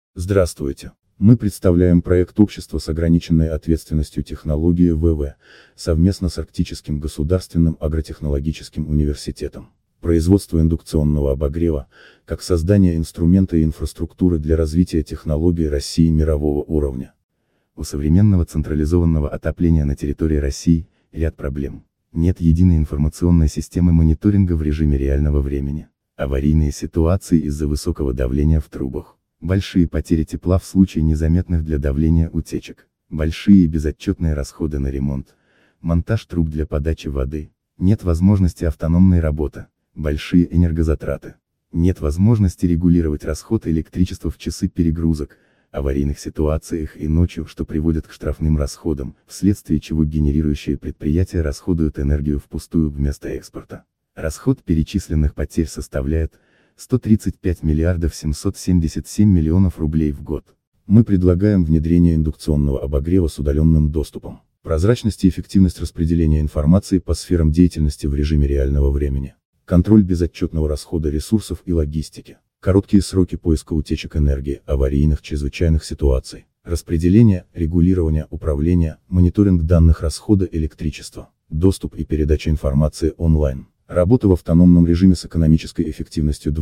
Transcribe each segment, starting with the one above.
Здравствуйте. Мы представляем проект общества с ограниченной ответственностью технологии ВВ, совместно с Арктическим государственным агротехнологическим университетом. Производство индукционного обогрева, как создание инструмента и инфраструктуры для развития технологий России мирового уровня. У современного централизованного отопления на территории России ряд проблем. Нет единой информационной системы мониторинга в режиме реального времени. Аварийные ситуации из-за высокого давления в трубах. Большие потери тепла в случае незаметных для давления утечек. Большие и безотчетные расходы на ремонт. Монтаж труб для подачи воды. Нет возможности автономной работы. Большие энергозатраты. Нет возможности регулировать расход электричества в часы перегрузок, аварийных ситуациях и ночью, что приводит к штрафным расходам, вследствие чего генерирующие предприятия расходуют энергию впустую вместо экспорта. Расход перечисленных потерь составляет 135 миллиардов 777 миллионов рублей в год. Мы предлагаем внедрение индукционного обогрева с удаленным доступом, прозрачность и эффективность распределения информации по сферам деятельности в режиме реального времени, контроль безотчетного расхода ресурсов и логистики, короткие сроки поиска утечек энергии, аварийных чрезвычайных ситуаций, распределение, регулирование, управление, мониторинг данных расхода электричества, доступ и передача информации онлайн, работа в автономном режиме с экономической эффективностью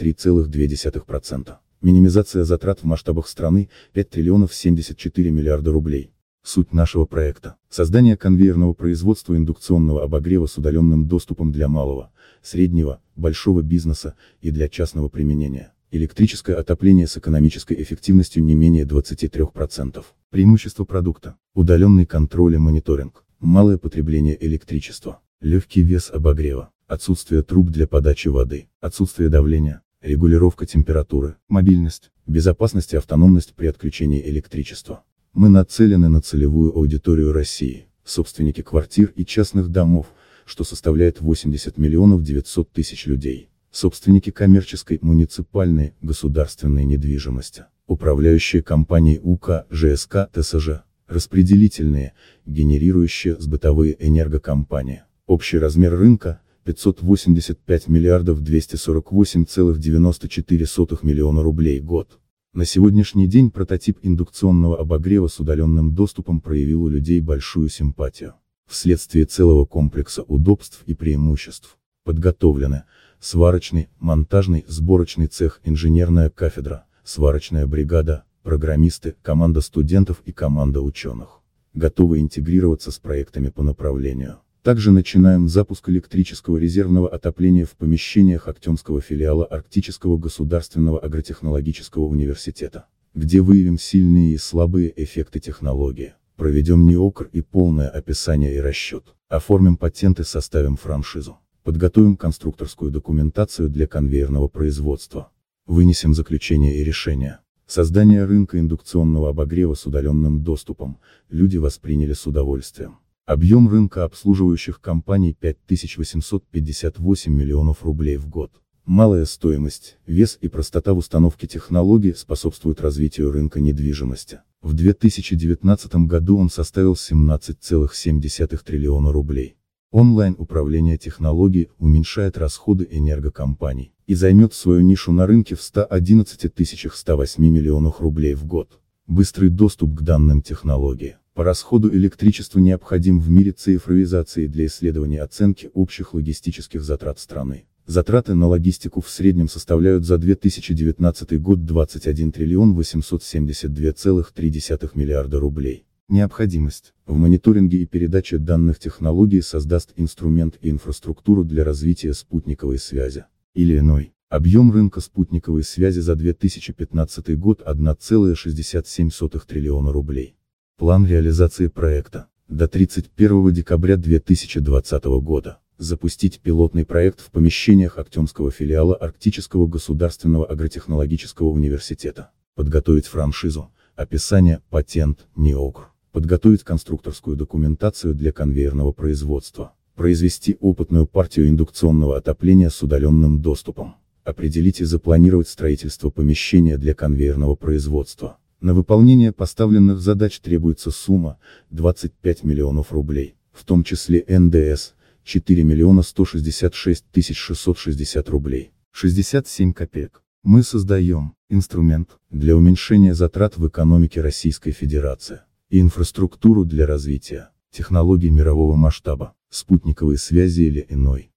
23,2%, минимизация затрат в масштабах страны 5 триллионов 74 миллиарда рублей. Суть нашего проекта – создание конвейерного производства индукционного обогрева с удаленным доступом для малого, среднего, большого бизнеса и для частного применения. Электрическое отопление с экономической эффективностью не менее 23%. Преимущество продукта. Удаленный контроль и мониторинг. Малое потребление электричества. Легкий вес обогрева. Отсутствие труб для подачи воды. Отсутствие давления. Регулировка температуры. Мобильность. Безопасность и автономность при отключении электричества. Мы нацелены на целевую аудиторию России, собственники квартир и частных домов, что составляет 80 миллионов 900 тысяч людей, собственники коммерческой, муниципальной, государственной недвижимости, управляющие компании УК, ЖСК, ТСЖ, распределительные, генерирующие сбытовые энергокомпании. Общий размер рынка – 585 миллиардов 248,94 миллиона рублей год. На сегодняшний день прототип индукционного обогрева с удаленным доступом проявил у людей большую симпатию. Вследствие целого комплекса удобств и преимуществ. Подготовлены сварочный, монтажный, сборочный цех, инженерная кафедра, сварочная бригада, программисты, команда студентов и команда ученых. Готовы интегрироваться с проектами по направлению. Также начинаем запуск электрического резервного отопления в помещениях Актемского филиала Арктического государственного агротехнологического университета, где выявим сильные и слабые эффекты технологии, проведем НИОКР и полное описание и расчет, оформим патенты, составим франшизу, подготовим конструкторскую документацию для конвейерного производства, вынесем заключение и решение. Создание рынка индукционного обогрева с удаленным доступом люди восприняли с удовольствием. Объем рынка обслуживающих компаний 5858 миллионов рублей в год. Малая стоимость, вес и простота в установке технологий способствуют развитию рынка недвижимости. В 2019 году он составил 17,7 триллиона рублей. Онлайн-управление технологий уменьшает расходы энергокомпаний и займет свою нишу на рынке в 111 108 миллионах рублей в год. Быстрый доступ к данным технологии. По расходу электричества необходим в мире цифровизации для исследования оценки общих логистических затрат страны. Затраты на логистику в среднем составляют за 2019 год 21 триллион 872,3 миллиарда рублей. Необходимость. В мониторинге и передаче данных технологий создаст инструмент и инфраструктуру для развития спутниковой связи. Или иной. Объем рынка спутниковой связи за 2015 год 1,67 триллиона рублей. План реализации проекта. До 31 декабря 2020 года. Запустить пилотный проект в помещениях Актемского филиала Арктического государственного агротехнологического университета. Подготовить франшизу, описание, патент, НИОКР. Подготовить конструкторскую документацию для конвейерного производства. Произвести опытную партию индукционного отопления с удаленным доступом. Определить и запланировать строительство помещения для конвейерного производства. На выполнение поставленных задач требуется сумма 25 миллионов рублей, в том числе НДС 4 миллиона 166 660 рублей. 67 копеек. Мы создаем инструмент для уменьшения затрат в экономике Российской Федерации и инфраструктуру для развития технологий мирового масштаба, спутниковой связи или иной.